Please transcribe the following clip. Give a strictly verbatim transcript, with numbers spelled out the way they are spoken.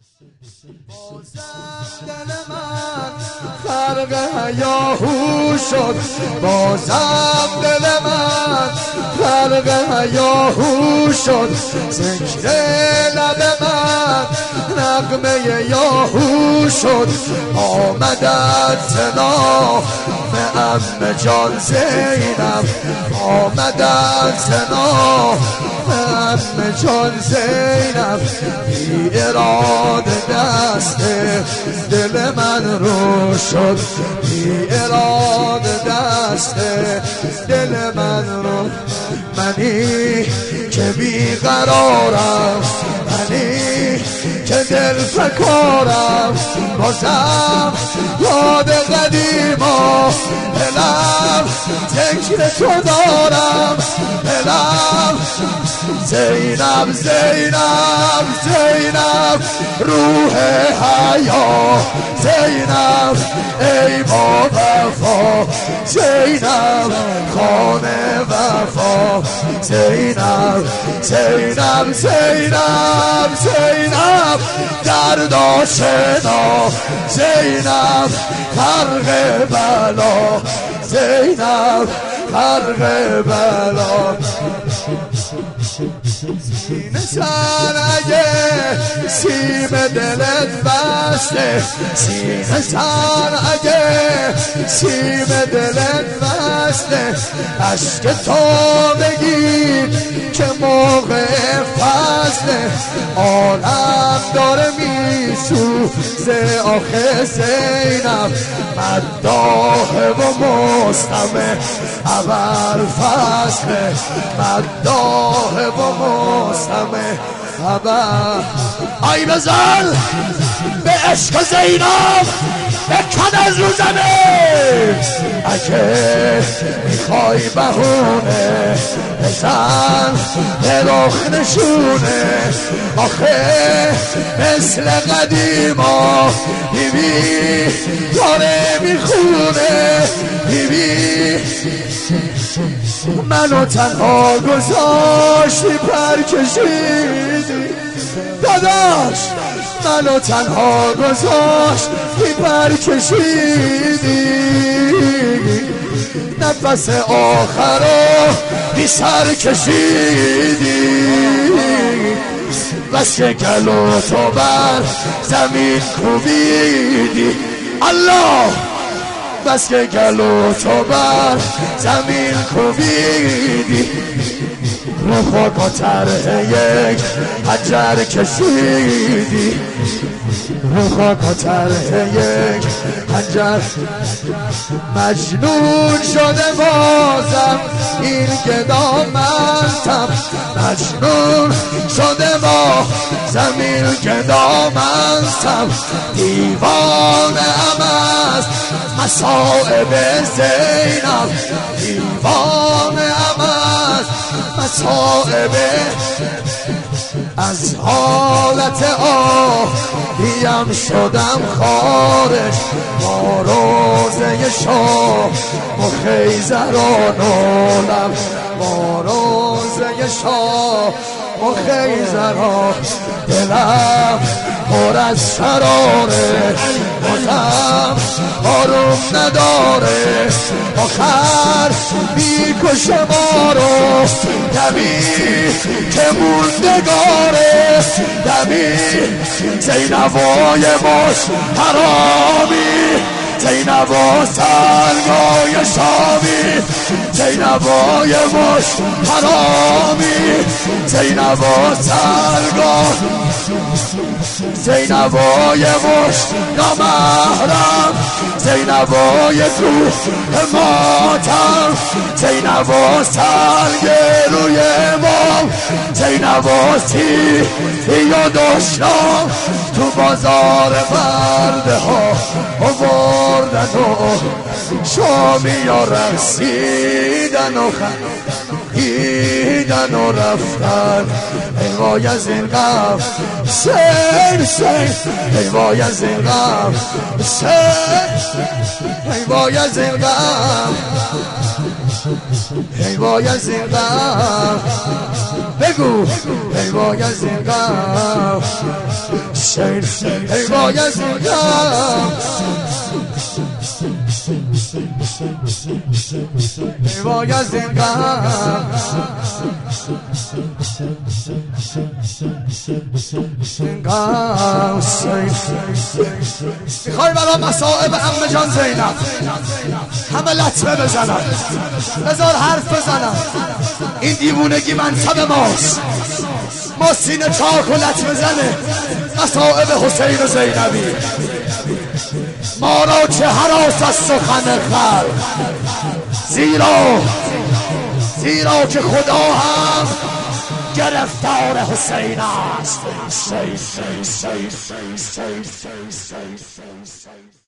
بازم دل من خلق هیاهو شد، بازم دل من خلق هیاهو شد، ذکر لب من نغمه یاهو شد، آمدت نام عم جان زینب، آمدت نام عم جان زینب، بی اراده دست دل من رو شد، بی اراده دست دل من رو، منی که بی قرارم، منی که دل فکارم، بازم یاد قدیما دلم ذکر تو دارم، دلم زینب زینب زینب روح حیا، زینب ای با وفا، زینب خانه وفا، زینب زینب زینب زینب درد آشنا، زینب خرق بلا، زینب خرق بلا. سینه سر اگه سیم دلت بسته، سینه سر اگه سیم دلت بسته، عشق تو بگیر که موقع فصله، عالم داره میسوزه آخه زینب، مداح و مستمع اول فصله، مداح و مستمع اول. آی بزن به عشق زینب بکن از رو زمین، اگه میخوای بهونه بزن به رخ نشونه، آخه مثل قدیما بیبی داره میخونه، بیبی منو تنها گذاشتی پر کشیدی، داداش منو تنها گذاشتی پر کشیدی، نفس آخرو بی سر کشیدی، بس که گلو تو بر زمین کوبیدی، الله بس که گلو تو بر زمین کوبیدی، رو خاک و طرح یک حجر کشیدی، رو خاک و طرح یک حجر. مجنون شده بازم این گدا منتم، مجنون شده با زمین گدا منتم، دیوانه ام از مصائب زینب، دیوانه ام از مصائب، از حالت آهیم شدم خارج، با روزه شاه و خیزران عالم، با روزه شاه و خیزران، دلم پر از شراره، بازم آروم نداره، آخر میکشه ما رو دمی که موندگاره، دمی زینبای مش حرامی، زینبا سرگای شامی، زینبای مش حرامی، زینبا سرگای، زینبای مش نامحرم، زینبای کوه ماتم، زینبا سرگروی ما، زینبا سی یا دشنام، تو بازار برده ها آوردن و شامی ها رقصیدن و خندیدن و رفتن، ای وای از این غم سین سین، ای وای از این غم سین، ای وای از این غم، ای وای از این غم. بگو ای وای از این غم حسین ای وای از این غم ای وای از این غم این غم حسین میخوای برا مصائب عمه جان زینب همه لطمه بزنم بذار حرف بزنم این دیوونگی منصب ماست ما سینه چاک و لطمه زنه مصائب حسین و زینبی ما را چه هراس از سخن خلق زیرا زیرا که خدا هم گرفتار حسین است